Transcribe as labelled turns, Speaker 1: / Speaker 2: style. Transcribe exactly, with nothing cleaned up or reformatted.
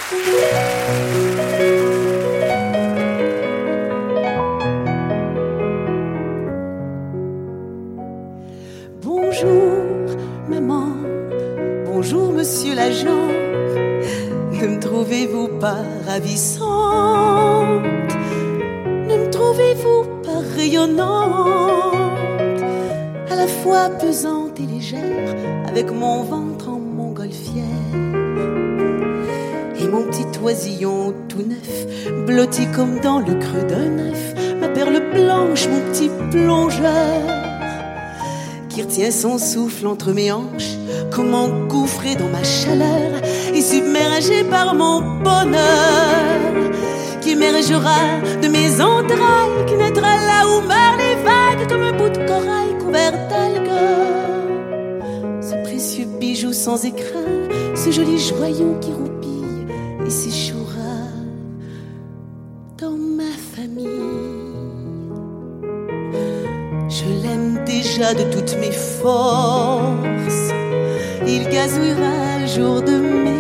Speaker 1: Bonjour maman, bonjour monsieur l'agent. Ne me trouvez-vous pas ravissante? Ne me trouvez-vous pas rayonnante? À la fois pesante et légère, avec mon ventre en montgolfière et mon petit oisillon tout neuf, blotti comme dans le creux d'un œuf, ma perle blanche, mon petit plongeur qui retient son souffle entre mes hanches, comme engouffré dans ma chaleur et submergé par mon bonheur, qui émergera de mes entrailles, qui naîtra là où meurent les vagues, comme un bout de corail couvert d'algues. Ce précieux bijou sans écrin, ce joli joyau qui roupille et s'échouera dans ma famille. Je l'aime déjà de toutes mes forces, il gazouillera le jour de mai